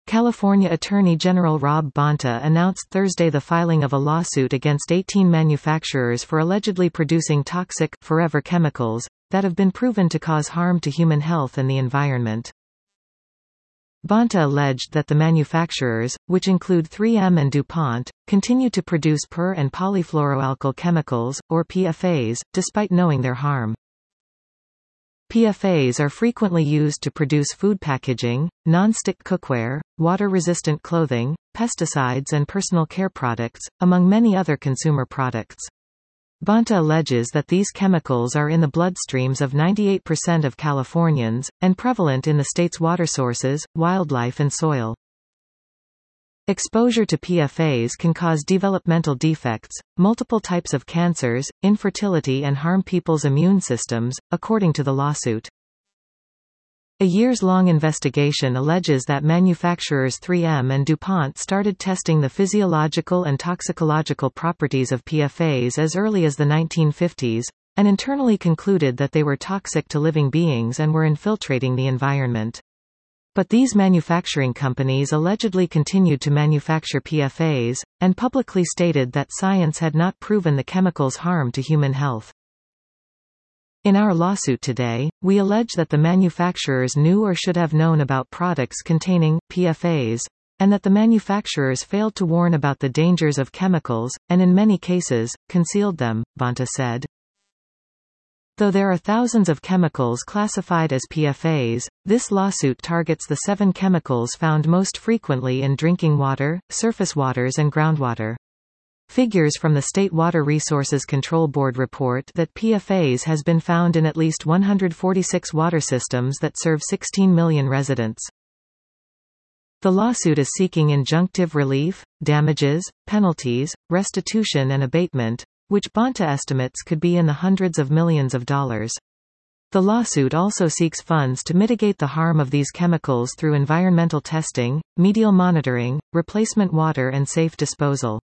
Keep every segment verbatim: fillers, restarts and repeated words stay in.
California Attorney General Rob Bonta announced Thursday the filing of a lawsuit against eighteen manufacturers for allegedly producing toxic, forever chemicals that have been proven to cause harm to human health and the environment. Bonta alleged that the manufacturers, which include three M and DuPont, continue to produce per- and polyfluoroalkyl chemicals, or P F As, despite knowing their harm. P F As are frequently used to produce food packaging, non-stick cookware, water-resistant clothing, pesticides and personal care products, among many other consumer products. Bonta alleges that these chemicals are in the bloodstreams of ninety-eight percent of Californians, and prevalent in the state's water sources, wildlife and soil. Exposure to P F As can cause developmental defects, multiple types of cancers, infertility and harm people's immune systems, according to the lawsuit. A years-long investigation alleges that manufacturers three M and DuPont started testing the physiological and toxicological properties of P F As as early as the nineteen fifties, and internally concluded that they were toxic to living beings and were infiltrating the environment. But these manufacturing companies allegedly continued to manufacture P F As, and publicly stated that science had not proven the chemicals' harm to human health. In our lawsuit today, we allege that the manufacturers knew or should have known about products containing P F As, and that the manufacturers failed to warn about the dangers of chemicals, and in many cases, concealed them, Bonta said. Though there are thousands of chemicals classified as P F As, this lawsuit targets the seven chemicals found most frequently in drinking water, surface waters and groundwater. Figures from the State Water Resources Control Board report that P F As has been found in at least one hundred forty-six water systems that serve sixteen million residents. The lawsuit is seeking injunctive relief, damages, penalties, restitution and abatement, which Bonta estimates could be in the hundreds of millions of dollars. The lawsuit also seeks funds to mitigate the harm of these chemicals through environmental testing, medial monitoring, replacement water and safe disposal.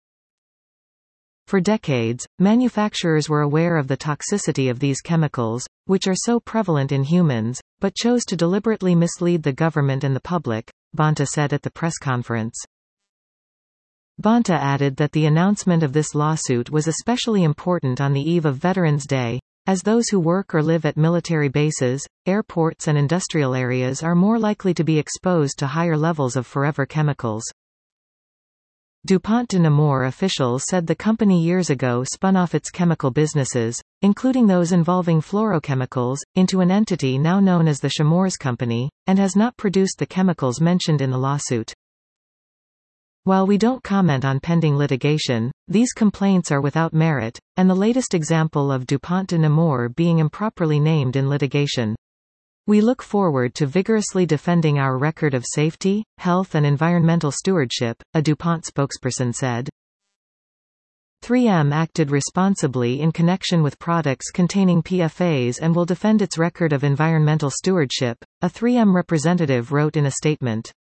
For decades, manufacturers were aware of the toxicity of these chemicals, which are so prevalent in humans, but chose to deliberately mislead the government and the public, Bonta said at the press conference. Bonta added that the announcement of this lawsuit was especially important on the eve of Veterans Day, as those who work or live at military bases, airports and industrial areas are more likely to be exposed to higher levels of forever chemicals. DuPont de Nemours officials said the company years ago spun off its chemical businesses, including those involving fluorochemicals, into an entity now known as the Chemours Company, and has not produced the chemicals mentioned in the lawsuit. While we don't comment on pending litigation, these complaints are without merit, and the latest example of DuPont de Nemours being improperly named in litigation. We look forward to vigorously defending our record of safety, health and environmental stewardship, a DuPont spokesperson said. three M acted responsibly in connection with products containing P F As and will defend its record of environmental stewardship, a three M representative wrote in a statement.